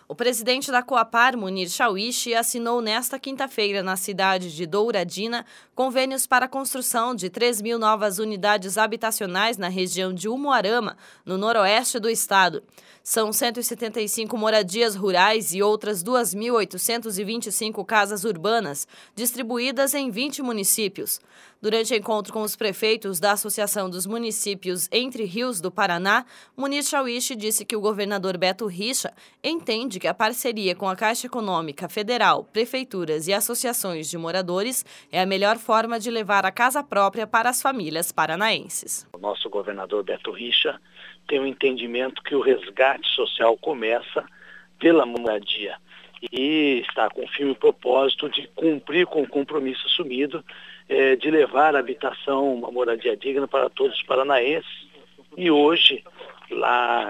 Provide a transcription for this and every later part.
O presidente da Coapar, Munir Chawishi, assinou nesta quinta-feira, na cidade de Douradina, convênios para a construção de 3.000 novas unidades habitacionais na região de Umuarama, no noroeste do estado. São 175 moradias rurais e outras 2.825 casas urbanas, distribuídas em 20 municípios. Durante encontro com os prefeitos da Associação dos Municípios Entre Rios do Paraná, Munir Chawishi disse que o governador Beto Richa entende que a parceria com a Caixa Econômica Federal, prefeituras e associações de moradores é a melhor forma de levar a casa própria para as famílias paranaenses. O nosso governador Beto Richa tem um entendimento que o resgate social começa pela moradia e está com o firme propósito de cumprir com o compromisso assumido de levar a habitação, uma moradia digna para todos os paranaenses. E hoje, lá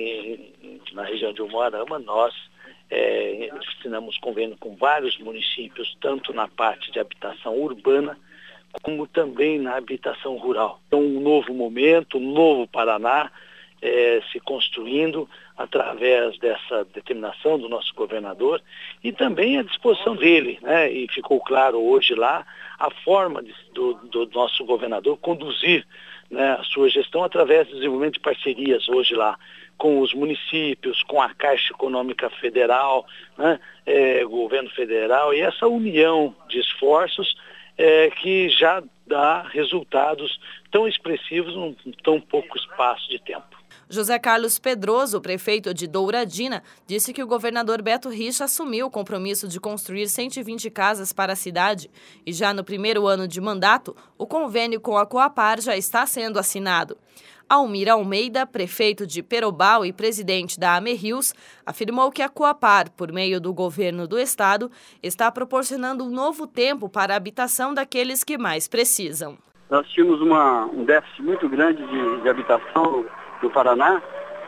na região de Umuarama, nós assinamos convênio com vários municípios, tanto na parte de habitação urbana, como também na habitação rural. Então, um novo momento, um novo Paraná se construindo através dessa determinação do nosso governador e também a disposição dele, né? E ficou claro hoje lá a forma do nosso governador conduzir, né, a sua gestão através do desenvolvimento de parcerias hoje lá com os municípios, com a Caixa Econômica Federal, né, governo federal, e essa união de esforços que já dá resultados tão expressivos num tão pouco espaço de tempo. José Carlos Pedroso, prefeito de Douradina, disse que o governador Beto Richa assumiu o compromisso de construir 120 casas para a cidade e já no primeiro ano de mandato, o convênio com a Coapar já está sendo assinado. Almir Almeida, prefeito de Perobal e presidente da AMERRIOS, afirmou que a Coapar, por meio do governo do estado, está proporcionando um novo tempo para a habitação daqueles que mais precisam. Nós tínhamos um déficit muito grande de habitação do Paraná,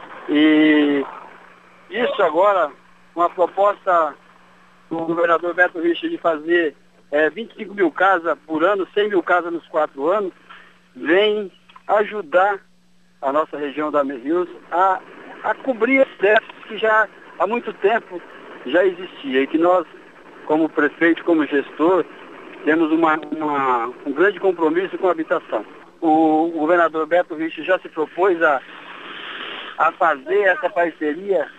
e isso agora, com a proposta do governador Beto Richa de fazer 25 mil casas por ano, 100 mil casas nos 4 anos, vem ajudar a nossa região da AMERRIOS a cobrir esse déficit que já há muito tempo já existia e que nós, como prefeito, como gestor, temos um grande compromisso com a habitação. O governador Beto Richa já se propôs a fazer essa parceria,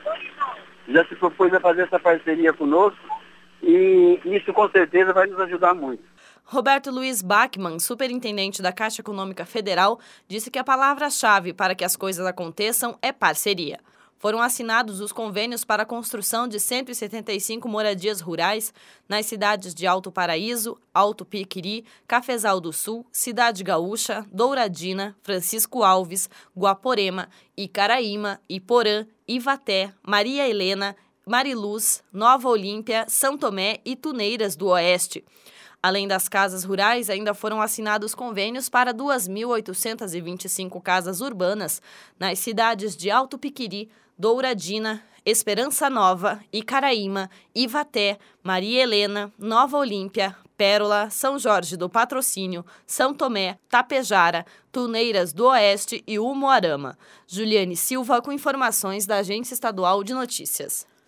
conosco, e isso com certeza vai nos ajudar muito. Roberto Luiz Bachmann, superintendente da Caixa Econômica Federal, disse que a palavra-chave para que as coisas aconteçam é parceria. Foram assinados os convênios para a construção de 175 moradias rurais nas cidades de Alto Paraíso, Alto Piquiri, Cafezal do Sul, Cidade Gaúcha, Douradina, Francisco Alves, Guaporema, Icaraíma, Iporã, Ivaté, Maria Helena, Mariluz, Nova Olímpia, São Tomé e Tuneiras do Oeste. Além das casas rurais, ainda foram assinados convênios para 2.825 casas urbanas nas cidades de Alto Piquiri, Douradina, Esperança Nova, Icaraíma, Ivaté, Maria Helena, Nova Olímpia, Pérola, São Jorge do Patrocínio, São Tomé, Tapejara, Tuneiras do Oeste e Umuarama. Juliane Silva com informações da Agência Estadual de Notícias.